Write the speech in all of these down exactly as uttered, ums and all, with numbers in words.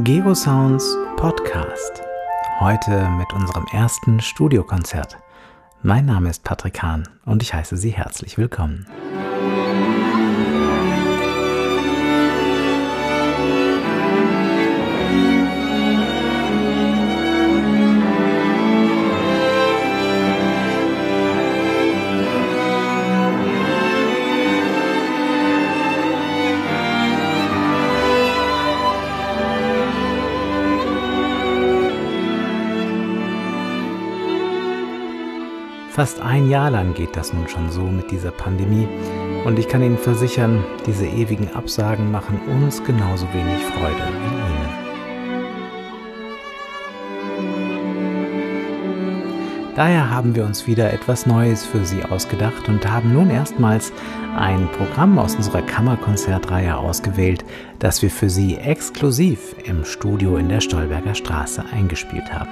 Geosounds Podcast. Heute mit unserem ersten Studiokonzert. Mein Name ist Patrick Hahn und ich heiße Sie herzlich willkommen. Fast ein Jahr lang geht das nun schon so mit dieser Pandemie und ich kann Ihnen versichern, diese ewigen Absagen machen uns genauso wenig Freude wie Ihnen. Daher haben wir uns wieder etwas Neues für Sie ausgedacht und haben nun erstmals ein Programm aus unserer Kammerkonzertreihe ausgewählt, das wir für Sie exklusiv im Studio in der Stolberger Straße eingespielt haben.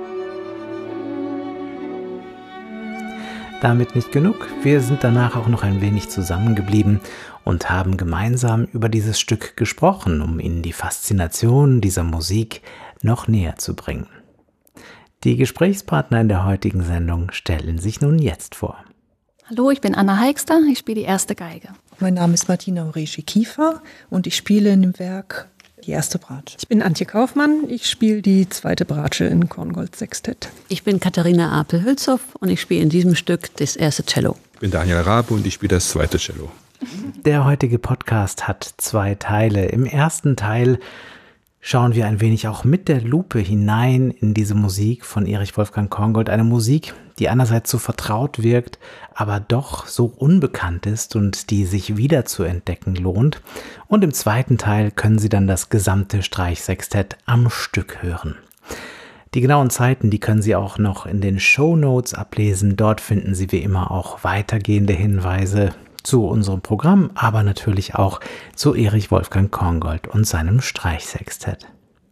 Damit nicht genug, wir sind danach auch noch ein wenig zusammengeblieben und haben gemeinsam über dieses Stück gesprochen, um Ihnen die Faszination dieser Musik noch näher zu bringen. Die Gesprächspartner in der heutigen Sendung stellen sich nun jetzt vor. Hallo, ich bin Anna Heixter, ich spiele die erste Geige. Mein Name ist Martina Oreschi-Kiefer und ich spiele in dem Werk die erste Bratsche. Ich bin Antje Kaufmann, ich spiele die zweite Bratsche in Korngold Sextett. Ich bin Katharina Apel-Hülshoff und ich spiele in diesem Stück das erste Cello. Ich bin Daniel Rabe und ich spiele das zweite Cello. Der heutige Podcast hat zwei Teile. Im ersten Teil schauen wir ein wenig auch mit der Lupe hinein in diese Musik von Erich Wolfgang Korngold. Eine Musik, die einerseits so vertraut wirkt, aber doch so unbekannt ist und die sich wieder zu entdecken lohnt. Und im zweiten Teil können Sie dann das gesamte Streichsextett am Stück hören. Die genauen Zeiten, die können Sie auch noch in den Shownotes ablesen. Dort finden Sie wie immer auch weitergehende Hinweise zu unserem Programm, aber natürlich auch zu Erich Wolfgang Korngold und seinem Streichsextett.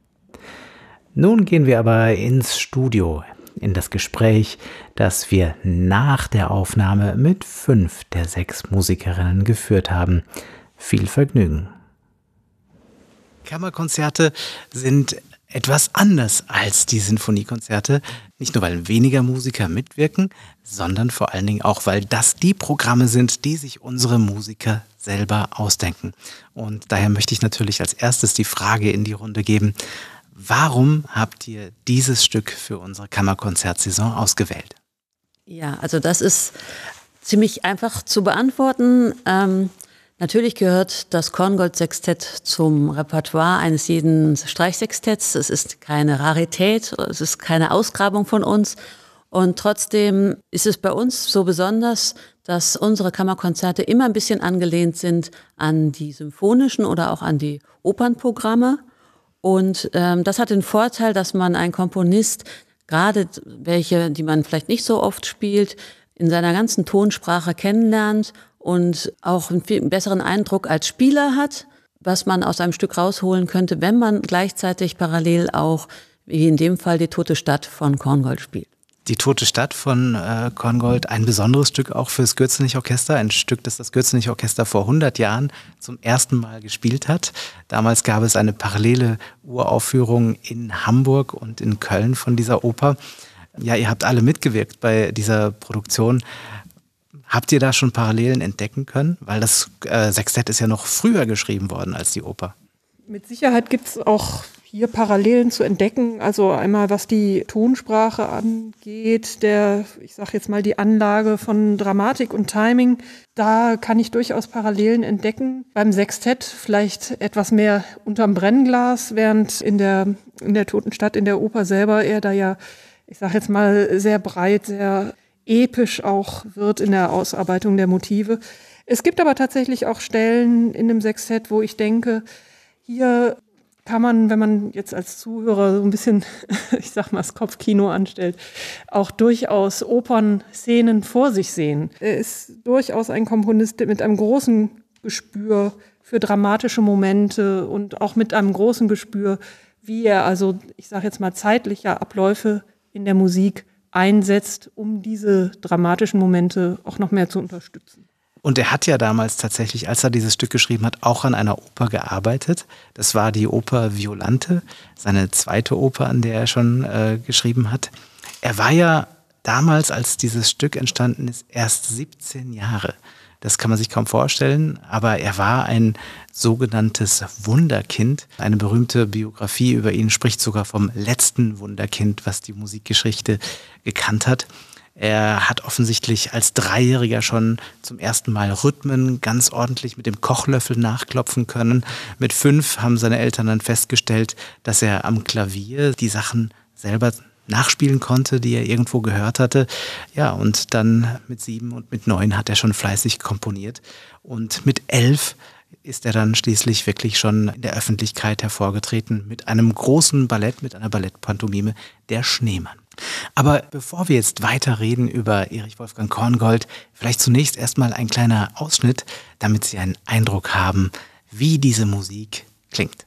Nun gehen wir aber ins Studio, in das Gespräch, das wir nach der Aufnahme mit fünf der sechs Musikerinnen geführt haben. Viel Vergnügen. Kammerkonzerte sind etwas anders als die Sinfoniekonzerte, nicht nur weil weniger Musiker mitwirken, sondern vor allen Dingen auch, weil das die Programme sind, die sich unsere Musiker selber ausdenken. Und daher möchte ich natürlich als erstes die Frage in die Runde geben: Warum habt ihr dieses Stück für unsere Kammerkonzertsaison ausgewählt? Ja, also das ist ziemlich einfach zu beantworten. Ähm, natürlich gehört das Korngold-Sextett zum Repertoire eines jeden Streichsextetts. Es ist keine Rarität, es ist keine Ausgrabung von uns. Und trotzdem ist es bei uns so besonders, dass unsere Kammerkonzerte immer ein bisschen angelehnt sind an die symphonischen oder auch an die Opernprogramme. Und ähm, das hat den Vorteil, dass man einen Komponist, gerade welche, die man vielleicht nicht so oft spielt, in seiner ganzen Tonsprache kennenlernt und auch einen viel besseren Eindruck als Spieler hat, was man aus einem Stück rausholen könnte, wenn man gleichzeitig parallel auch, wie in dem Fall, die Tote Stadt von Korngold spielt. Die Tote Stadt von äh, Korngold, ein besonderes Stück auch fürs Gürzenich-Orchester, ein Stück, das das Gürzenich-Orchester vor hundert Jahren zum ersten Mal gespielt hat. Damals gab es eine parallele Uraufführung in Hamburg und in Köln von dieser Oper. Ja, ihr habt alle mitgewirkt bei dieser Produktion. Habt ihr da schon Parallelen entdecken können? Weil das äh, Sextett ist ja noch früher geschrieben worden als die Oper. Mit Sicherheit gibt es auch hier Parallelen zu entdecken. Also einmal was die Tonsprache angeht, der, ich sage jetzt mal die Anlage von Dramatik und Timing, da kann ich durchaus Parallelen entdecken. Beim Sextett vielleicht etwas mehr unterm Brennglas, während in der, in der Toten Stadt, in der Oper selber er da ja, ich sage jetzt mal sehr breit, sehr episch auch wird in der Ausarbeitung der Motive. Es gibt aber tatsächlich auch Stellen in dem Sextett, wo ich denke, hier kann man, wenn man jetzt als Zuhörer so ein bisschen, ich sag mal, das Kopfkino anstellt, auch durchaus Opernszenen vor sich sehen. Er ist durchaus ein Komponist mit einem großen Gespür für dramatische Momente und auch mit einem großen Gespür, wie er also, ich sage jetzt mal, zeitliche Abläufe in der Musik einsetzt, um diese dramatischen Momente auch noch mehr zu unterstützen. Und er hat ja damals tatsächlich, als er dieses Stück geschrieben hat, auch an einer Oper gearbeitet. Das war die Oper Violante, seine zweite Oper, an der er schon äh, geschrieben hat. Er war ja damals, als dieses Stück entstanden ist, erst siebzehn Jahre. Das kann man sich kaum vorstellen, aber er war ein sogenanntes Wunderkind. Eine berühmte Biografie über ihn spricht sogar vom letzten Wunderkind, was die Musikgeschichte gekannt hat. Er hat offensichtlich als Dreijähriger schon zum ersten Mal Rhythmen ganz ordentlich mit dem Kochlöffel nachklopfen können. Mit fünf haben seine Eltern dann festgestellt, dass er am Klavier die Sachen selber nachspielen konnte, die er irgendwo gehört hatte. Ja, und dann mit sieben und mit neun hat er schon fleißig komponiert. Und mit elf ist er dann schließlich wirklich schon in der Öffentlichkeit hervorgetreten mit einem großen Ballett, mit einer Ballettpantomime, Der Schneemann. Aber bevor wir jetzt weiterreden über Erich Wolfgang Korngold, vielleicht zunächst erstmal ein kleiner Ausschnitt, damit Sie einen Eindruck haben, wie diese Musik klingt.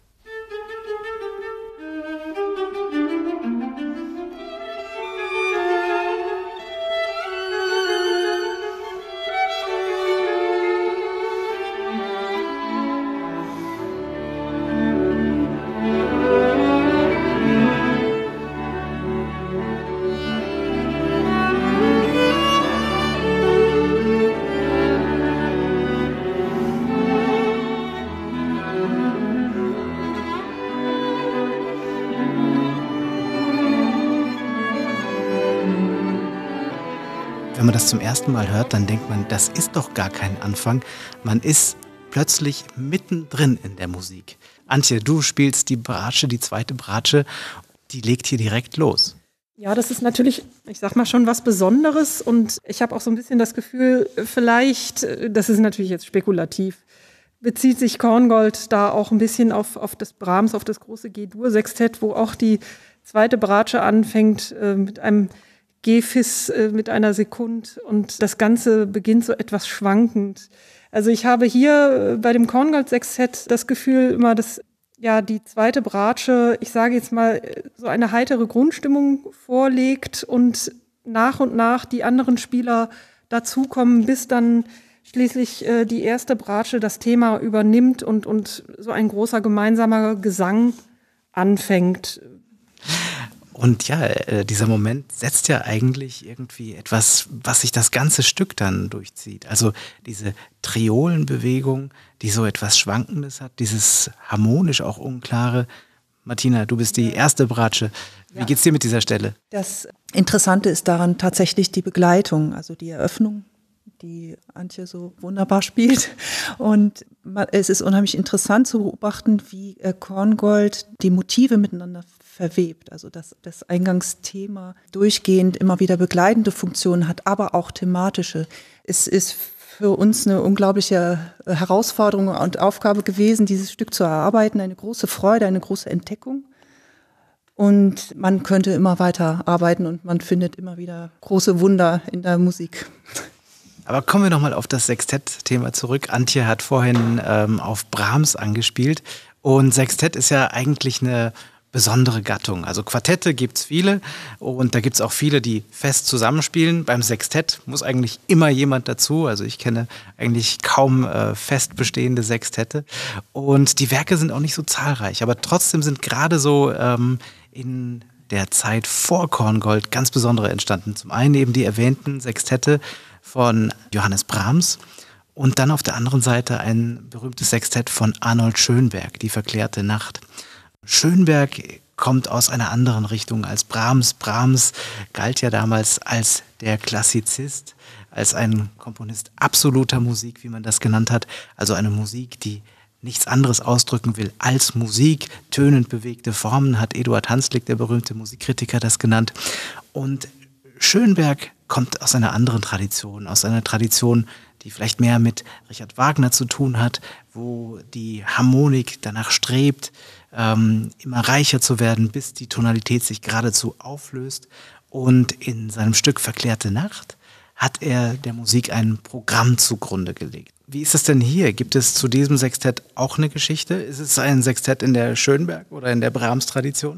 Wenn man das zum ersten Mal hört, dann denkt man, das ist doch gar kein Anfang. Man ist plötzlich mittendrin in der Musik. Antje, du spielst die Bratsche, die zweite Bratsche, die legt hier direkt los. Ja, das ist natürlich, ich sag mal, schon was Besonderes und ich habe auch so ein bisschen das Gefühl, vielleicht, das ist natürlich jetzt spekulativ, bezieht sich Korngold da auch ein bisschen auf, auf das Brahms, auf das große G-Dur-Sextett, wo auch die zweite Bratsche anfängt äh, mit einem G-Fis, äh, mit einer Sekund und das Ganze beginnt so etwas schwankend. Also ich habe hier äh, bei dem Korngold-Sextett das Gefühl immer, dass ja die zweite Bratsche, ich sage jetzt mal, so eine heitere Grundstimmung vorlegt und nach und nach die anderen Spieler dazukommen, bis dann schließlich äh, die erste Bratsche das Thema übernimmt und, und so ein großer gemeinsamer Gesang anfängt. Und ja, äh, dieser Moment setzt ja eigentlich irgendwie etwas, was sich das ganze Stück dann durchzieht. Also diese Triolenbewegung, die so etwas Schwankendes hat, dieses harmonisch auch Unklare. Martina, du bist die erste Bratsche. Wie geht's dir mit dieser Stelle? Das Interessante ist daran tatsächlich die Begleitung, also die Eröffnung, die Antje so wunderbar spielt. Und es ist unheimlich interessant zu beobachten, wie Korngold die Motive miteinander verwebt. Also dass das Eingangsthema durchgehend immer wieder begleitende Funktionen hat, aber auch thematische. Es ist für uns eine unglaubliche Herausforderung und Aufgabe gewesen, dieses Stück zu erarbeiten. Eine große Freude, eine große Entdeckung. Und man könnte immer weiter arbeiten und man findet immer wieder große Wunder in der Musik. Aber kommen wir nochmal auf das Sextett-Thema zurück. Antje hat vorhin ähm, auf Brahms angespielt. Und Sextett ist ja eigentlich eine besondere Gattung. Also Quartette gibt es viele und da gibt es auch viele, die fest zusammenspielen. Beim Sextett muss eigentlich immer jemand dazu. Also ich kenne eigentlich kaum äh, fest bestehende Sextette. Und die Werke sind auch nicht so zahlreich. Aber trotzdem sind gerade so ähm, in der Zeit vor Korngold ganz besondere entstanden. Zum einen eben die erwähnten Sextette von Johannes Brahms und dann auf der anderen Seite ein berühmtes Sextett von Arnold Schönberg, Die verklärte Nacht. Schönberg kommt aus einer anderen Richtung als Brahms. Brahms galt ja damals als der Klassizist, als ein Komponist absoluter Musik, wie man das genannt hat. Also eine Musik, die nichts anderes ausdrücken will als Musik. Tönend bewegte Formen hat Eduard Hanslick, der berühmte Musikkritiker, das genannt. Und Schönberg kommt aus einer anderen Tradition, aus einer Tradition, die vielleicht mehr mit Richard Wagner zu tun hat, wo die Harmonik danach strebt, ähm, immer reicher zu werden, bis die Tonalität sich geradezu auflöst. Und in seinem Stück Verklärte Nacht hat er der Musik ein Programm zugrunde gelegt. Wie ist es denn hier? Gibt es zu diesem Sextett auch eine Geschichte? Ist es ein Sextett in der Schönberg- oder in der Brahms-Tradition?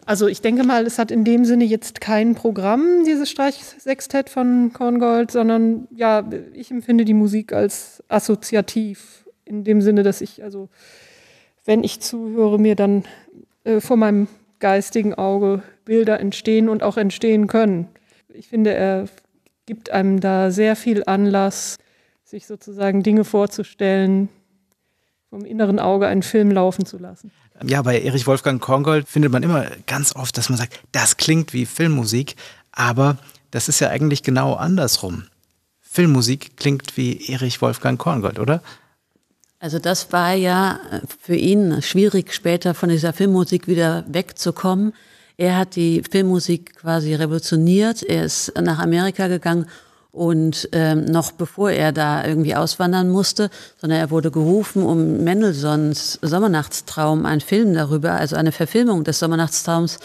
Also ich denke mal, es hat in dem Sinne jetzt kein Programm, dieses Streichsextett von Korngold, sondern ja, ich empfinde die Musik als assoziativ. In dem Sinne, dass ich, also wenn ich zuhöre, mir dann äh, vor meinem geistigen Auge Bilder entstehen und auch entstehen können. Ich finde, er gibt einem da sehr viel Anlass, sich sozusagen Dinge vorzustellen, vom inneren Auge einen Film laufen zu lassen. Ja, bei Erich Wolfgang Korngold findet man immer ganz oft, dass man sagt, das klingt wie Filmmusik, aber das ist ja eigentlich genau andersrum. Filmmusik klingt wie Erich Wolfgang Korngold, oder? Also das war ja für ihn schwierig, später von dieser Filmmusik wieder wegzukommen. Er hat die Filmmusik quasi revolutioniert. Er ist nach Amerika gegangen und ähm, noch bevor er da irgendwie auswandern musste, sondern er wurde gerufen, um Mendelssohns Sommernachtstraum, einen Film darüber, also eine Verfilmung des Sommernachtstraums,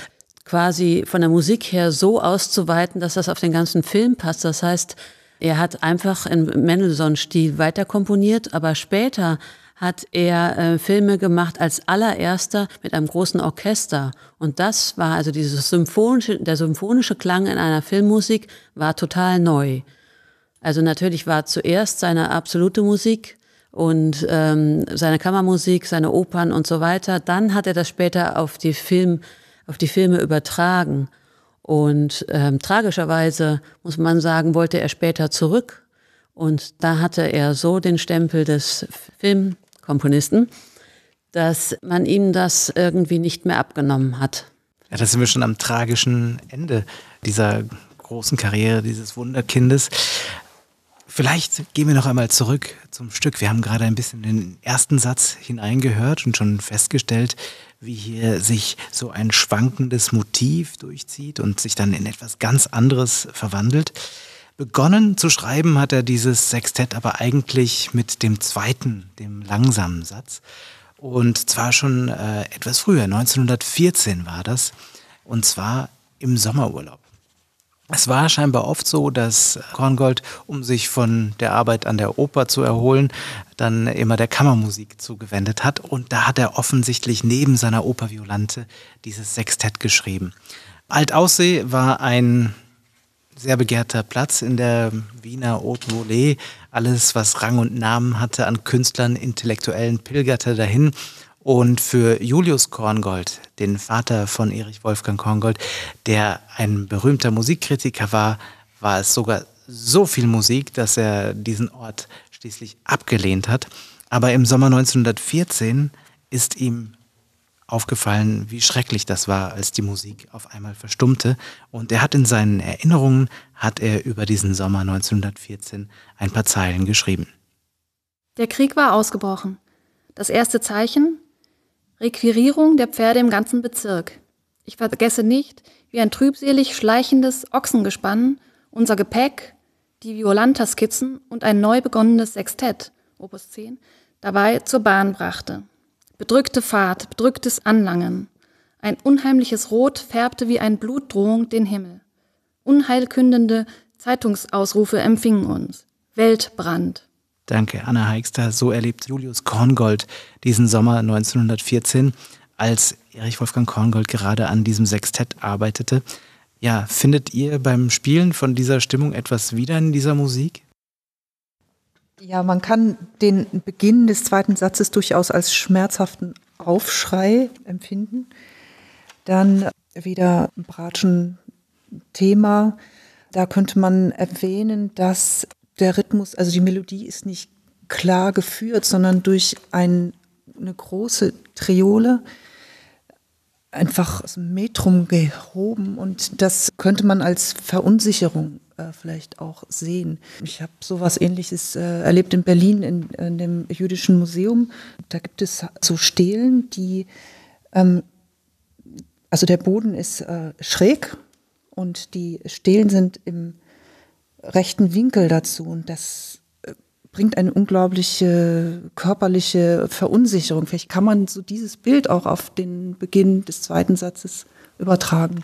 quasi von der Musik her so auszuweiten, dass das auf den ganzen Film passt. Das heißt, er hat einfach im Mendelssohn-Stil weiterkomponiert, aber später hat er äh, Filme gemacht als allererster mit einem großen Orchester. Und das war also dieses symphonische, der symphonische Klang in einer Filmmusik war total neu. Also natürlich war zuerst seine absolute Musik und ähm, seine Kammermusik, seine Opern und so weiter. Dann hat er das später auf die Film, auf die Filme übertragen. Und ähm, tragischerweise, muss man sagen, wollte er später zurück. Und da hatte er so den Stempel des Filmkomponisten, dass man ihm das irgendwie nicht mehr abgenommen hat. Ja, da sind wir schon am tragischen Ende dieser großen Karriere dieses Wunderkindes. Vielleicht gehen wir noch einmal zurück zum Stück. Wir haben gerade ein bisschen in den ersten Satz hineingehört und schon festgestellt, wie hier sich so ein schwankendes Motiv durchzieht und sich dann in etwas ganz anderes verwandelt. Begonnen zu schreiben hat er dieses Sextett aber eigentlich mit dem zweiten, dem langsamen Satz. Und zwar schon äh, etwas früher, neunzehnhundertvierzehn war das, und zwar im Sommerurlaub. Es war scheinbar oft so, dass Korngold, um sich von der Arbeit an der Oper zu erholen, dann immer der Kammermusik zugewendet hat. Und da hat er offensichtlich neben seiner Oper Violante dieses Sextett geschrieben. Altaussee war ein sehr begehrter Platz in der Wiener Haute Volée. Alles, was Rang und Namen hatte an Künstlern, Intellektuellen, pilgerte dahin. Und für Julius Korngold, den Vater von Erich Wolfgang Korngold, der ein berühmter Musikkritiker war, war es sogar so viel Musik, dass er diesen Ort schließlich abgelehnt hat. Aber im Sommer neunzehnhundertvierzehn ist ihm aufgefallen, wie schrecklich das war, als die Musik auf einmal verstummte. Und er hat in seinen Erinnerungen, hat er über diesen Sommer neunzehnhundertvierzehn ein paar Zeilen geschrieben. Der Krieg war ausgebrochen. Das erste Zeichen: Requirierung der Pferde im ganzen Bezirk. Ich vergesse nicht, wie ein trübselig schleichendes Ochsengespann unser Gepäck, die Violanta-Skizzen und ein neu begonnenes Sextett, Opus zehn, dabei zur Bahn brachte. Bedrückte Fahrt, bedrücktes Anlangen. Ein unheimliches Rot färbte wie eine Blutdrohung den Himmel. Unheilkündende Zeitungsausrufe empfingen uns. Weltbrand. Danke, Anna Heikster. So erlebt Julius Korngold diesen Sommer neunzehnhundertvierzehn, als Erich Wolfgang Korngold gerade an diesem Sextett arbeitete. Ja, findet ihr beim Spielen von dieser Stimmung etwas wieder in dieser Musik? Ja, man kann den Beginn des zweiten Satzes durchaus als schmerzhaften Aufschrei empfinden. Dann wieder ein Bratschen Thema. Da könnte man erwähnen, dass der Rhythmus, also die Melodie ist nicht klar geführt, sondern durch ein, eine große Triole einfach aus dem Metrum gehoben, und das könnte man als Verunsicherung äh, vielleicht auch sehen. Ich habe sowas Ähnliches äh, erlebt in Berlin in, in dem Jüdischen Museum. Da gibt es so Stelen, die, ähm, also der Boden ist äh, schräg und die Stelen sind im rechten Winkel dazu, und das bringt eine unglaubliche körperliche Verunsicherung. Vielleicht kann man so dieses Bild auch auf den Beginn des zweiten Satzes übertragen.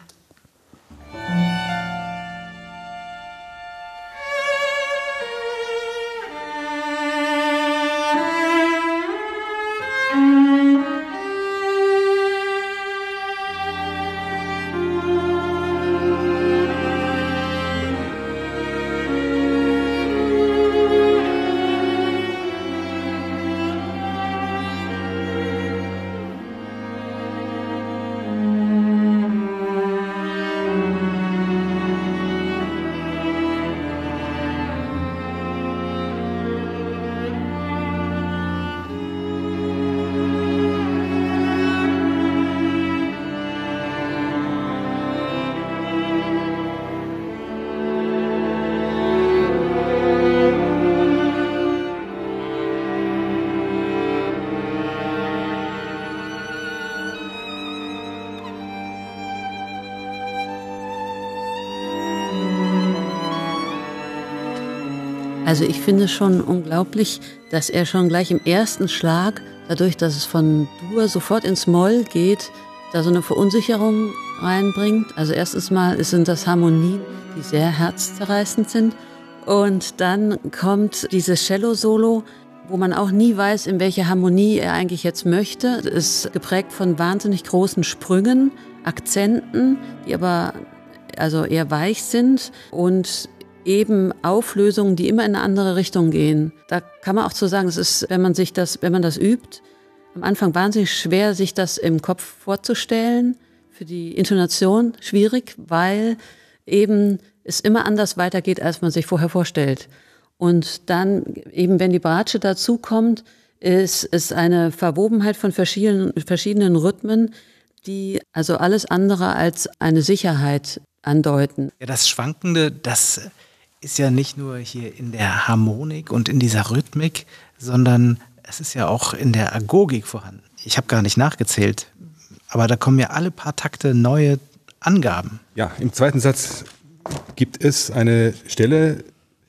Also ich finde schon unglaublich, dass er schon gleich im ersten Schlag, dadurch, dass es von Dur sofort ins Moll geht, da so eine Verunsicherung reinbringt. Also erstens mal sind das Harmonien, die sehr herzzerreißend sind. Und dann kommt dieses Cello-Solo, wo man auch nie weiß, in welche Harmonie er eigentlich jetzt möchte. Es ist geprägt von wahnsinnig großen Sprüngen, Akzenten, die aber also eher weich sind und eben Auflösungen, die immer in eine andere Richtung gehen. Da kann man auch so sagen, es ist, wenn man sich das, wenn man das übt, am Anfang wahnsinnig schwer, sich das im Kopf vorzustellen. Für die Intonation schwierig, weil eben es immer anders weitergeht, als man sich vorher vorstellt. Und dann eben, wenn die Bratsche dazukommt, ist es eine Verwobenheit von verschiedenen, verschiedenen Rhythmen, die also alles andere als eine Sicherheit andeuten. Ja, das Schwankende, das ist ja nicht nur hier in der Harmonik und in dieser Rhythmik, sondern es ist ja auch in der Agogik vorhanden. Ich habe gar nicht nachgezählt, aber da kommen ja alle paar Takte neue Angaben. Ja, im zweiten Satz gibt es eine Stelle,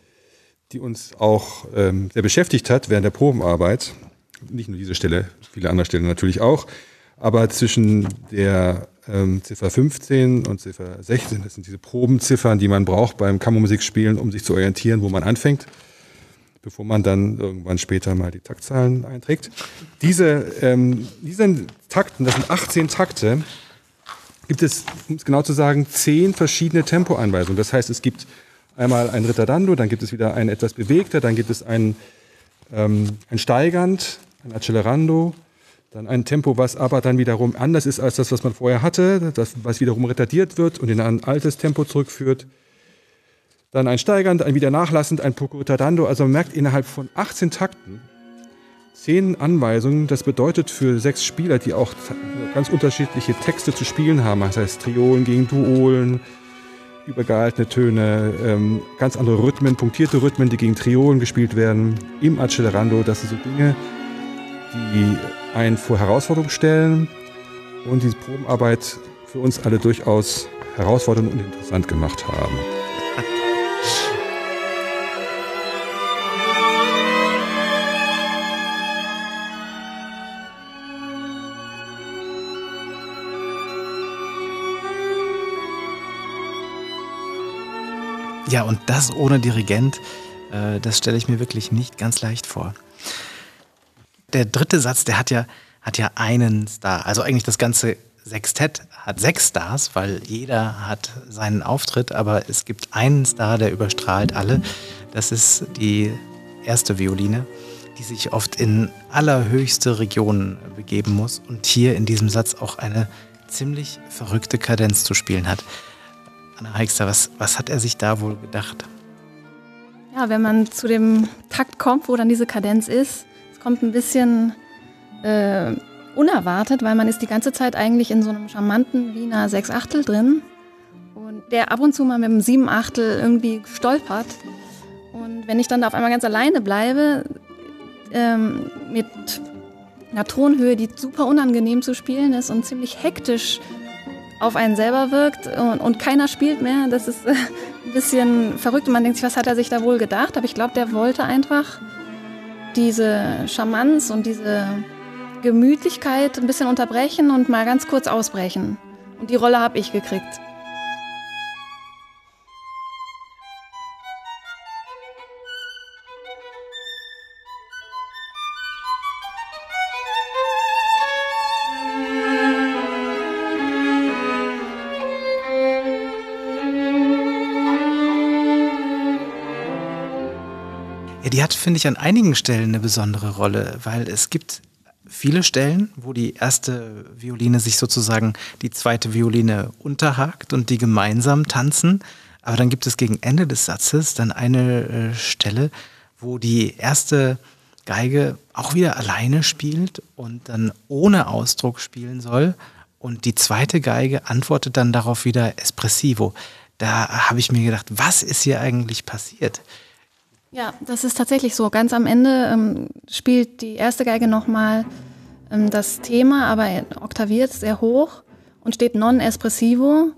die uns auch ähm, sehr beschäftigt hat während der Probenarbeit. Nicht nur diese Stelle, viele andere Stellen natürlich auch. Aber zwischen der ähm, Ziffer fünfzehn und Ziffer sechzehn, das sind diese Probenziffern, die man braucht beim Kammermusikspielen, um sich zu orientieren, wo man anfängt, bevor man dann irgendwann später mal die Taktzahlen einträgt. Diese, ähm, diesen Takten, das sind achtzehn Takte, gibt es, um es genau zu sagen, zehn verschiedene Tempoanweisungen. Das heißt, es gibt einmal ein Ritardando, dann gibt es wieder ein etwas bewegter, dann gibt es ein, ähm, ein steigernd, ein Accelerando, dann ein Tempo, was aber dann wiederum anders ist als das, was man vorher hatte, das, was wiederum retardiert wird und in ein altes Tempo zurückführt. Dann ein steigernd, ein wieder nachlassend, ein poco ritardando. Also man merkt innerhalb von achtzehn Takten zehn Anweisungen. Das bedeutet für sechs Spieler, die auch ganz unterschiedliche Texte zu spielen haben, das heißt Triolen gegen Duolen, übergehaltene Töne, ähm, ganz andere Rhythmen, punktierte Rhythmen, die gegen Triolen gespielt werden, im Accelerando. Das sind so Dinge, die einen vor Herausforderungen stellen und diese Probenarbeit für uns alle durchaus herausfordernd und interessant gemacht haben. Ja, und das ohne Dirigent, äh, das stelle ich mir wirklich nicht ganz leicht vor. Der dritte Satz, der hat ja, hat ja einen Star. Also eigentlich das ganze Sextett hat sechs Stars, weil jeder hat seinen Auftritt, aber es gibt einen Star, der überstrahlt alle. Das ist die erste Violine, die sich oft in allerhöchste Regionen begeben muss und hier in diesem Satz auch eine ziemlich verrückte Kadenz zu spielen hat. Anna Heikster, was, was hat er sich da wohl gedacht? Ja, wenn man zu dem Takt kommt, wo dann diese Kadenz ist, es kommt ein bisschen äh, unerwartet, weil man ist die ganze Zeit eigentlich in so einem charmanten Wiener Sechsachtel drin und der ab und zu mal mit dem Siebenachtel irgendwie stolpert. Und wenn ich dann auf einmal ganz alleine bleibe, ähm, mit einer Tonhöhe, die super unangenehm zu spielen ist und ziemlich hektisch auf einen selber wirkt und, und keiner spielt mehr, das ist äh, ein bisschen verrückt und man denkt sich, was hat er sich da wohl gedacht? Aber ich glaube, der wollte einfach diese Charmanz und diese Gemütlichkeit ein bisschen unterbrechen und mal ganz kurz ausbrechen. Und die Rolle habe ich gekriegt. Ja, die hat, finde ich, an einigen Stellen eine besondere Rolle, weil es gibt viele Stellen, wo die erste Violine sich sozusagen die zweite Violine unterhakt und die gemeinsam tanzen. Aber dann gibt es gegen Ende des Satzes dann eine äh, Stelle, wo die erste Geige auch wieder alleine spielt und dann ohne Ausdruck spielen soll. Und die zweite Geige antwortet dann darauf wieder espressivo. Da habe ich mir gedacht, was ist hier eigentlich passiert? Ja, das ist tatsächlich so. Ganz am Ende ähm, spielt die erste Geige nochmal ähm, das Thema, aber oktaviert sehr hoch und steht non espressivo.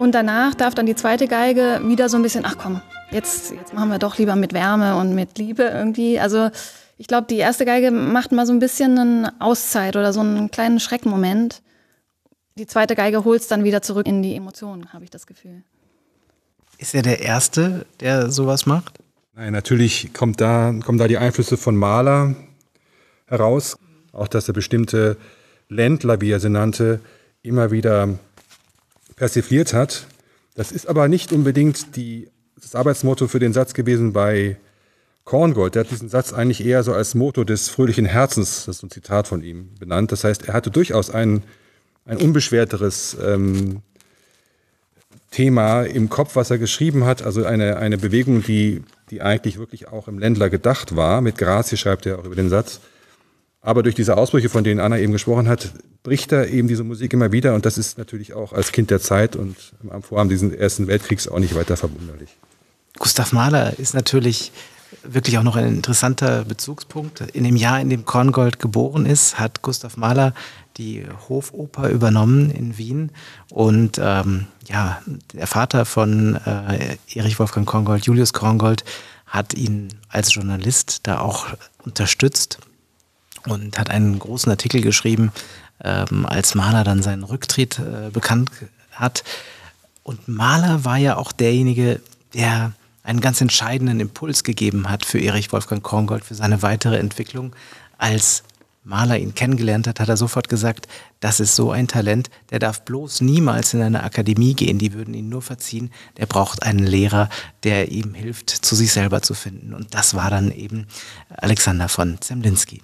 Und danach darf dann die zweite Geige wieder so ein bisschen, ach komm, jetzt, jetzt machen wir doch lieber mit Wärme und mit Liebe irgendwie. Also ich glaube, die erste Geige macht mal so ein bisschen eine Auszeit oder so einen kleinen Schreckmoment. Die zweite Geige holt es dann wieder zurück in die Emotionen, habe ich das Gefühl. Ist er der Erste, der sowas macht? Nein, natürlich kommt da, kommen da die Einflüsse von Mahler heraus. Auch, dass er bestimmte Ländler, wie er sie nannte, immer wieder persifliert hat. Das ist aber nicht unbedingt die, das Arbeitsmotto für den Satz gewesen bei Korngold. Der hat diesen Satz eigentlich eher so als Motto des fröhlichen Herzens, das ist ein Zitat von ihm, benannt. Das heißt, er hatte durchaus ein, ein unbeschwerteres ähm, Thema im Kopf, was er geschrieben hat. Also eine, eine Bewegung, die, die eigentlich wirklich auch im Ländler gedacht war. Mit Grazie schreibt er auch über den Satz. Aber durch diese Ausbrüche, von denen Anna eben gesprochen hat, bricht er eben diese Musik immer wieder. Und das ist natürlich auch als Kind der Zeit und am Vorabend dieses Ersten Weltkriegs auch nicht weiter verwunderlich. Gustav Mahler ist natürlich wirklich auch noch ein interessanter Bezugspunkt. In dem Jahr, in dem Korngold geboren ist, hat Gustav Mahler die Hofoper übernommen in Wien. Und ähm, ja, der Vater von äh, Erich Wolfgang Korngold, Julius Korngold, hat ihn als Journalist da auch unterstützt und hat einen großen Artikel geschrieben, ähm, als Mahler dann seinen Rücktritt äh, bekannt hat. Und Mahler war ja auch derjenige, der einen ganz entscheidenden Impuls gegeben hat für Erich Wolfgang Korngold, für seine weitere Entwicklung. Als Mahler ihn kennengelernt hat, hat er sofort gesagt, das ist so ein Talent, der darf bloß niemals in eine Akademie gehen, die würden ihn nur verziehen. Der braucht einen Lehrer, der ihm hilft, zu sich selber zu finden. Und das war dann eben Alexander von Zemlinsky.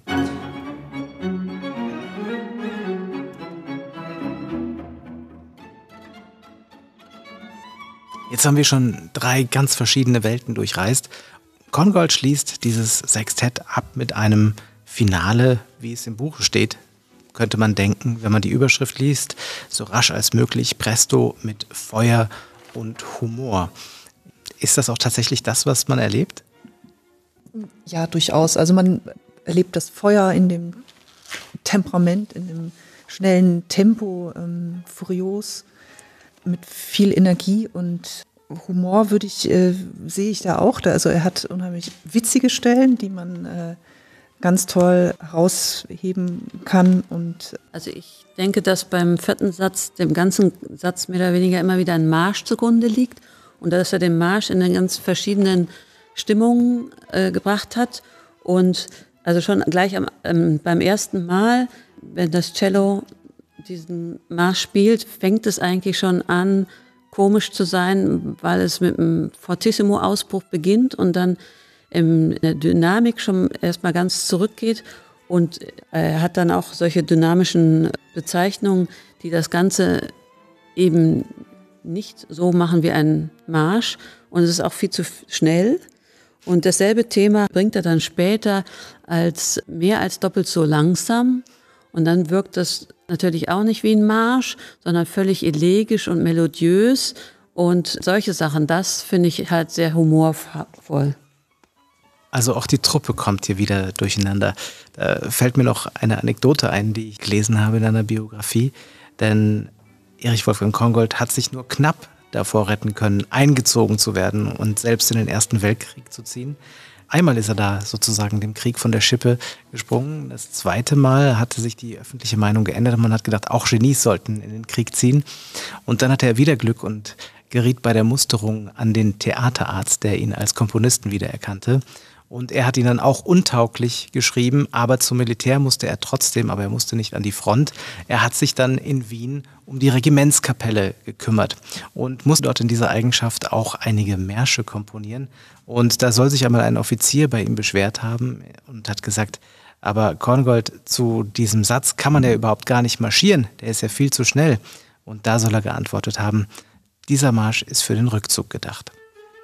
Jetzt haben wir schon drei ganz verschiedene Welten durchreist. Korngold schließt dieses Sextett ab mit einem Finale, wie es im Buch steht, könnte man denken, wenn man die Überschrift liest, so rasch als möglich, presto mit Feuer und Humor. Ist das auch tatsächlich das, was man erlebt? Ja, durchaus. Also man erlebt das Feuer in dem Temperament, in dem schnellen Tempo, ähm, furios, mit viel Energie und Humor würde ich, äh, sehe ich da auch. Da, also er hat unheimlich witzige Stellen, die man äh, ganz toll herausheben kann. Und also ich denke, dass beim vierten Satz, dem ganzen Satz mehr oder weniger immer wieder ein Marsch zugrunde liegt und dass er den Marsch in den ganz verschiedenen Stimmungen äh, gebracht hat. Und also schon gleich am, ähm, beim ersten Mal, wenn das Cello diesen Marsch spielt, fängt es eigentlich schon an, komisch zu sein, weil es mit einem Fortissimo-Ausbruch beginnt und dann in der Dynamik schon erstmal ganz zurückgeht. Und er hat dann auch solche dynamischen Bezeichnungen, die das Ganze eben nicht so machen wie ein Marsch. Und es ist auch viel zu schnell. Und dasselbe Thema bringt er dann später als mehr als doppelt so langsam. Und dann wirkt das natürlich auch nicht wie ein Marsch, sondern völlig elegisch und melodiös. Und solche Sachen, das finde ich halt sehr humorvoll. Also auch die Truppe kommt hier wieder durcheinander. Da fällt mir noch eine Anekdote ein, die ich gelesen habe in einer Biografie. Denn Erich Wolfgang Korngold hat sich nur knapp davor retten können, eingezogen zu werden und selbst in den Ersten Weltkrieg zu ziehen. Einmal ist er da sozusagen dem Krieg von der Schippe gesprungen. Das zweite Mal hatte sich die öffentliche Meinung geändert und man hat gedacht, auch Genies sollten in den Krieg ziehen. Und dann hatte er wieder Glück und geriet bei der Musterung an den Theaterarzt, der ihn als Komponisten wiedererkannte. Und er hat ihn dann auch untauglich geschrieben, aber zum Militär musste er trotzdem, aber er musste nicht an die Front. Er hat sich dann in Wien um die Regimentskapelle gekümmert und musste dort in dieser Eigenschaft auch einige Märsche komponieren. Und da soll sich einmal ein Offizier bei ihm beschwert haben und hat gesagt, aber Korngold, zu diesem Satz kann man ja überhaupt gar nicht marschieren, der ist ja viel zu schnell. Und da soll er geantwortet haben, dieser Marsch ist für den Rückzug gedacht.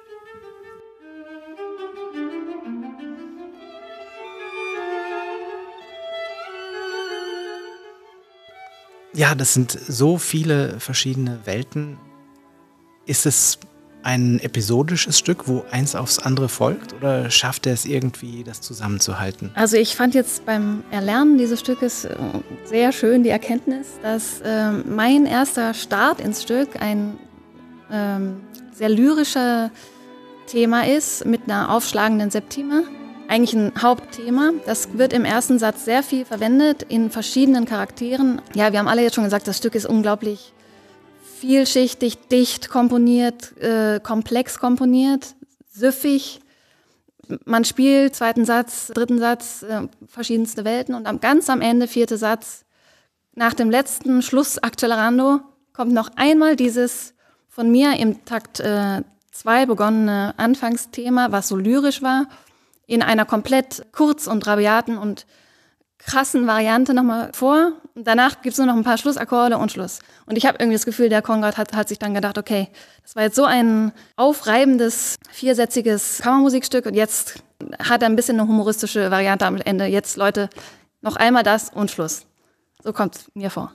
Ja, das sind so viele verschiedene Welten. Ist es ein episodisches Stück, wo eins aufs andere folgt, oder schafft er es irgendwie, das zusammenzuhalten? Also ich fand jetzt beim Erlernen dieses Stückes sehr schön die Erkenntnis, dass äh, mein erster Start ins Stück ein ähm, sehr lyrische Thema ist, mit einer aufschlagenden Septime. Eigentlich ein Hauptthema. Das wird im ersten Satz sehr viel verwendet in verschiedenen Charakteren. Ja, wir haben alle jetzt schon gesagt, das Stück ist unglaublich vielschichtig, dicht komponiert, äh, komplex komponiert, süffig. Man spielt zweiten Satz, dritten Satz, äh, verschiedenste Welten und am, ganz am Ende, vierte Satz, nach dem letzten Schluss Accelerando, kommt noch einmal dieses von mir im Takt äh, zwei begonnene Anfangsthema, was so lyrisch war, in einer komplett kurz und rabiaten und krassen Variante nochmal vor. Und danach gibt es nur noch ein paar Schlussakkorde und Schluss. Und ich habe irgendwie das Gefühl, der Conrad hat, hat sich dann gedacht, okay, das war jetzt so ein aufreibendes, viersätziges Kammermusikstück und jetzt hat er ein bisschen eine humoristische Variante am Ende. Jetzt, Leute, noch einmal das und Schluss. So kommt es mir vor.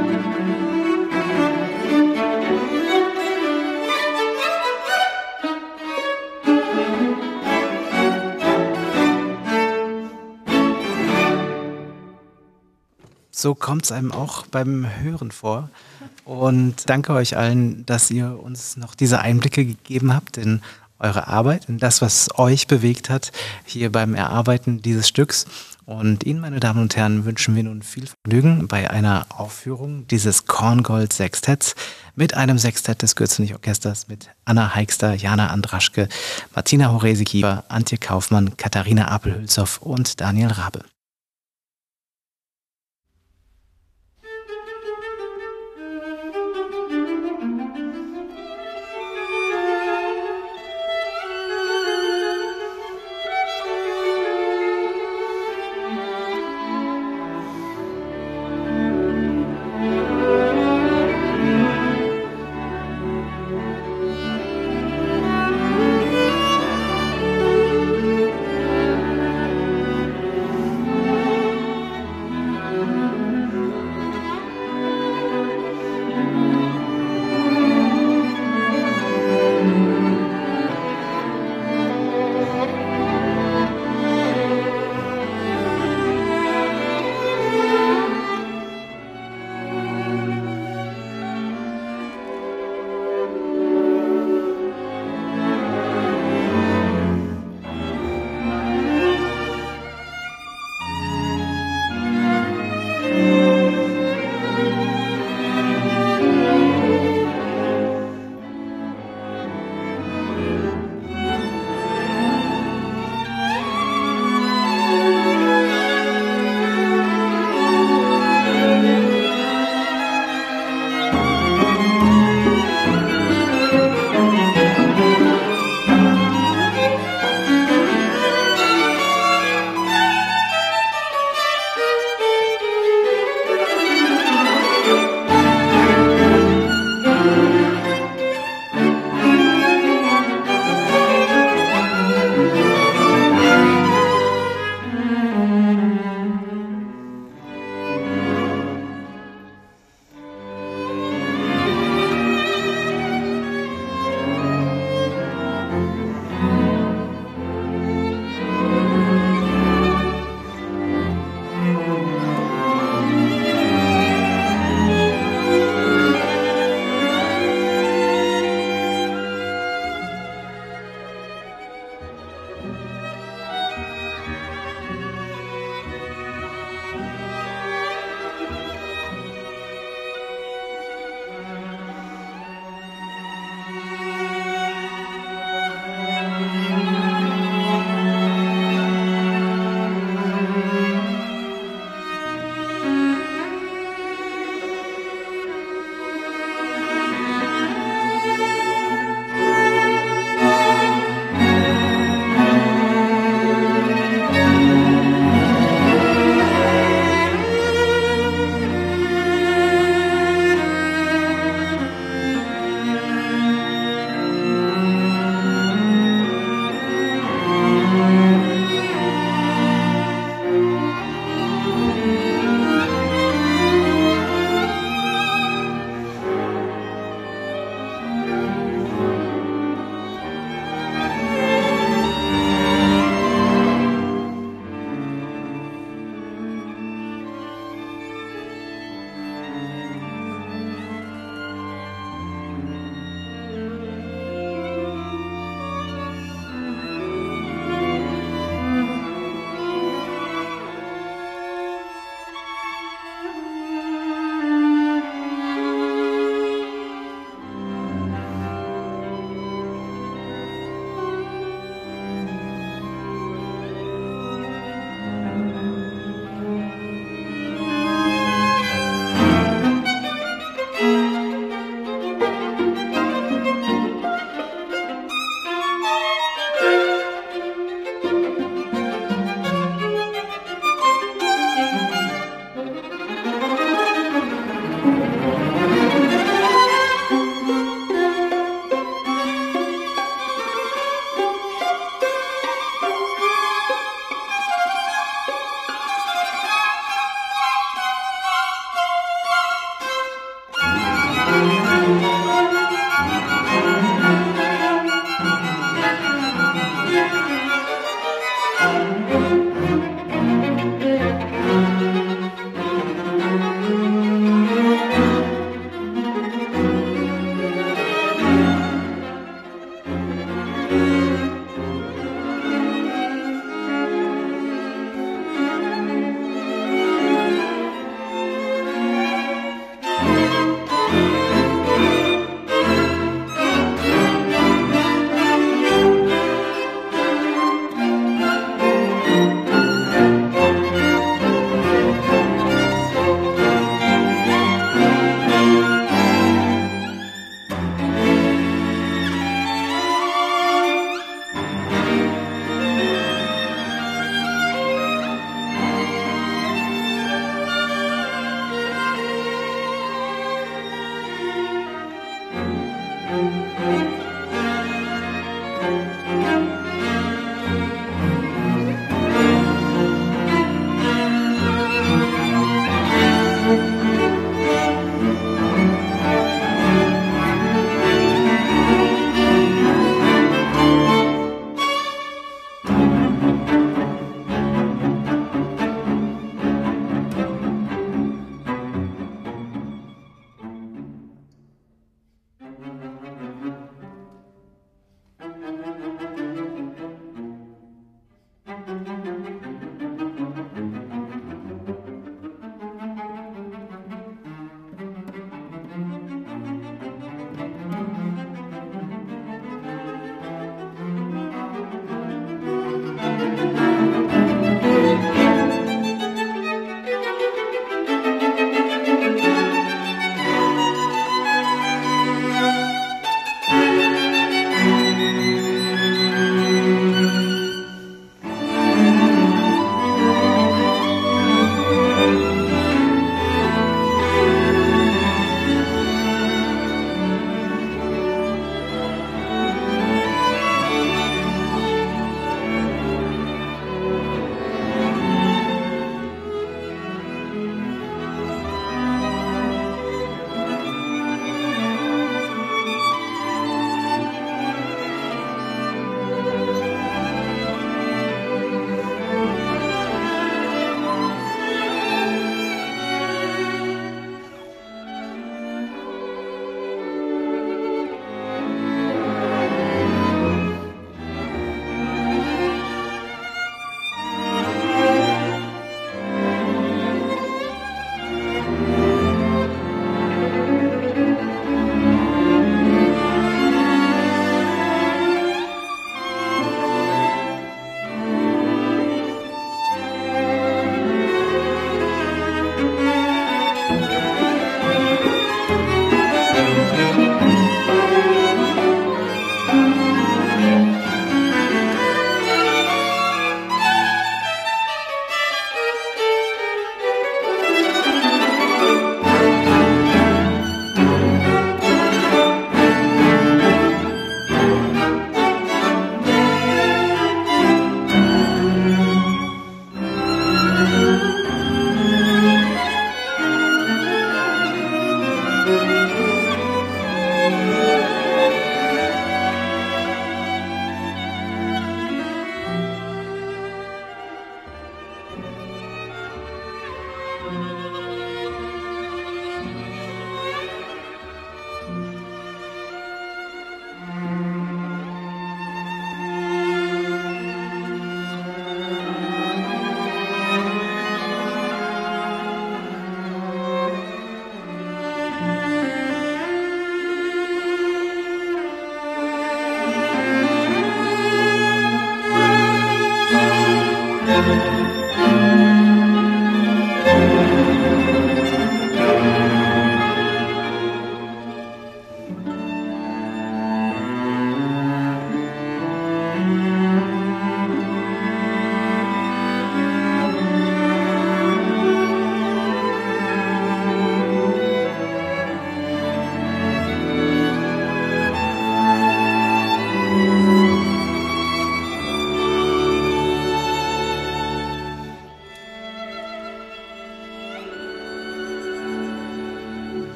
So kommt es einem auch beim Hören vor. Und danke euch allen, dass ihr uns noch diese Einblicke gegeben habt in eure Arbeit, in das, was euch bewegt hat, hier beim Erarbeiten dieses Stücks. Und Ihnen, meine Damen und Herren, wünschen wir nun viel Vergnügen bei einer Aufführung dieses Korngold-Sextetts mit einem Sextett des Gürzenich-Orchesters mit Anna Heikster, Jana Andraschke, Martina Horesi-Kiefer, Antje Kaufmann, Katharina Apel-Hülshoff und Daniel Rabe.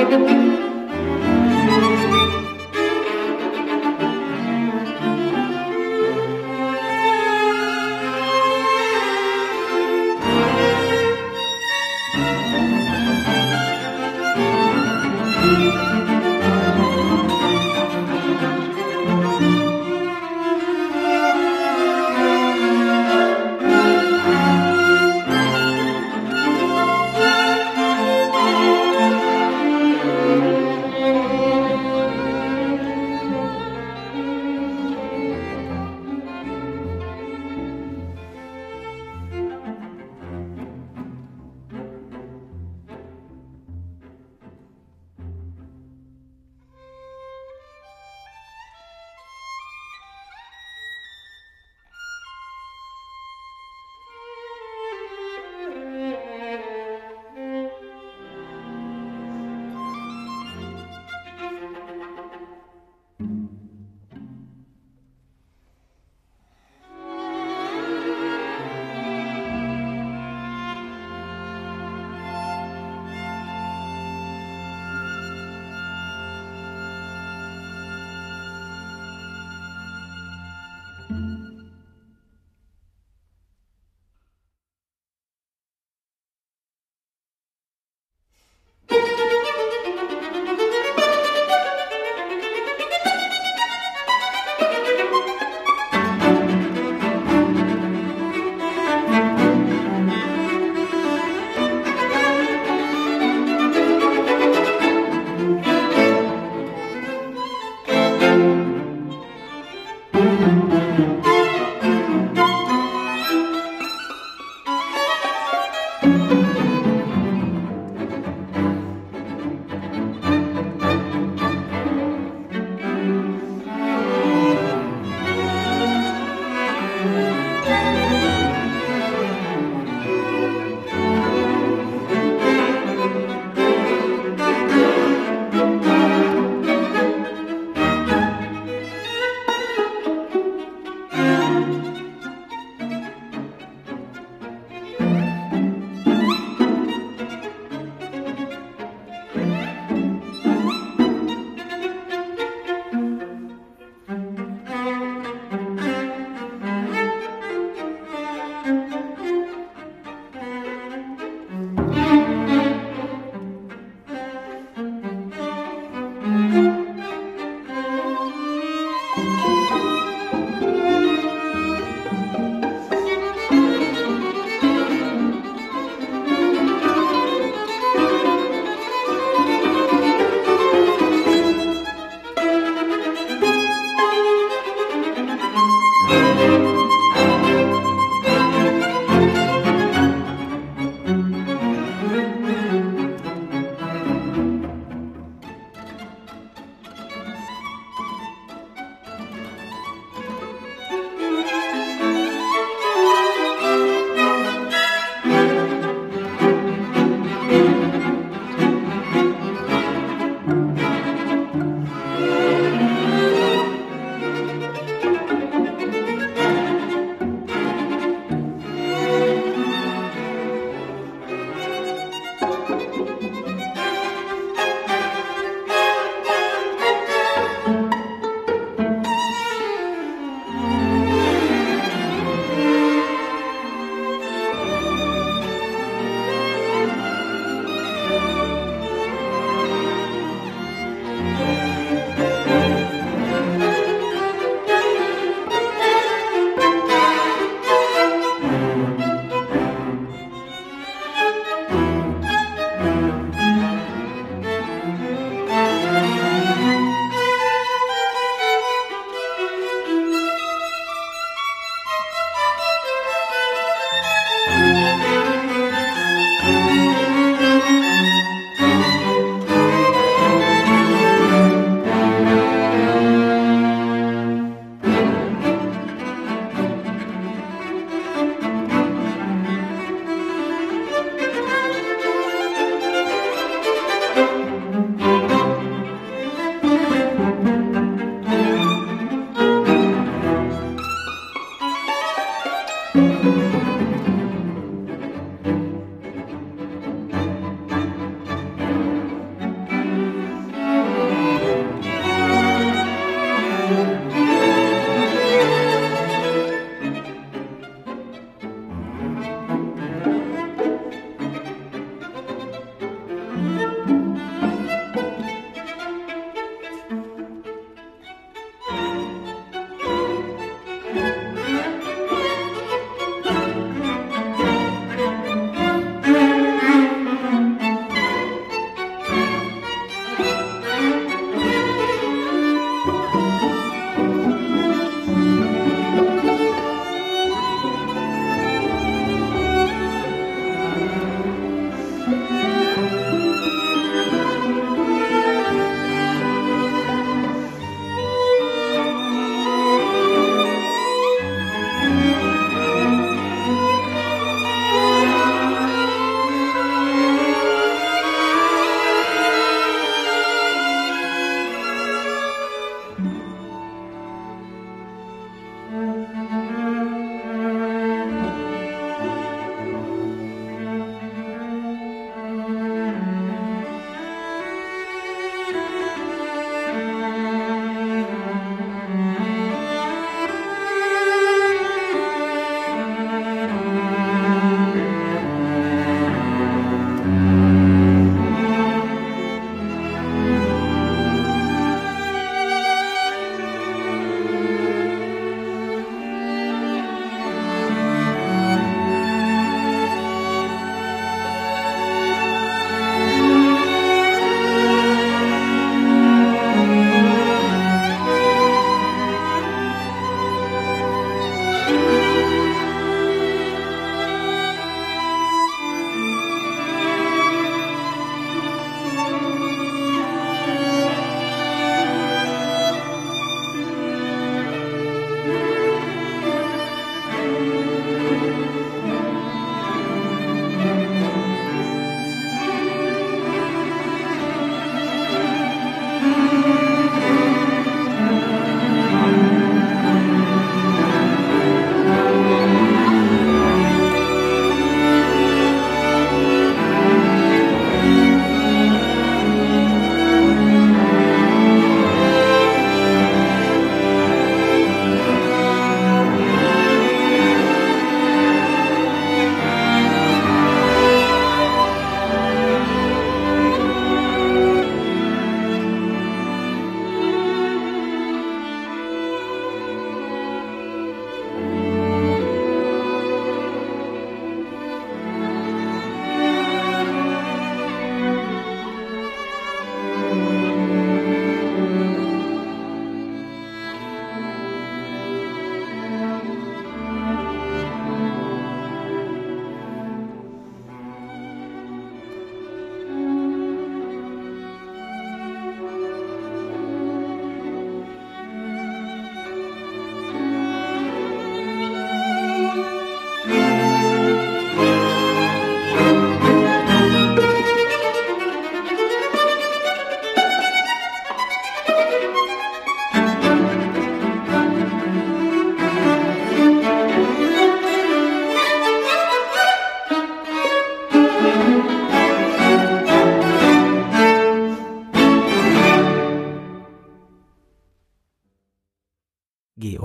Thank you.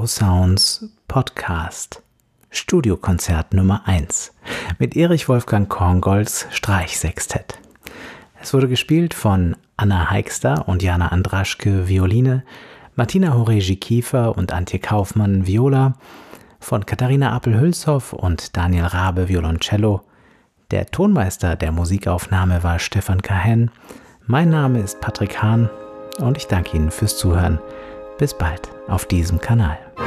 Sounds Podcast. Studiokonzert Nummer eins mit Erich Wolfgang Korngolds Streichsextett. Es wurde gespielt von Anna Heikster und Jana Andraschke Violine, Martina Horegi-Kiefer und Antje Kaufmann Viola, von Katharina Apel-Hülshoff und Daniel Rabe Violoncello. Der Tonmeister der Musikaufnahme war Stefan Kahen. Mein Name ist Patrick Hahn und ich danke Ihnen fürs Zuhören. Bis bald auf diesem Kanal.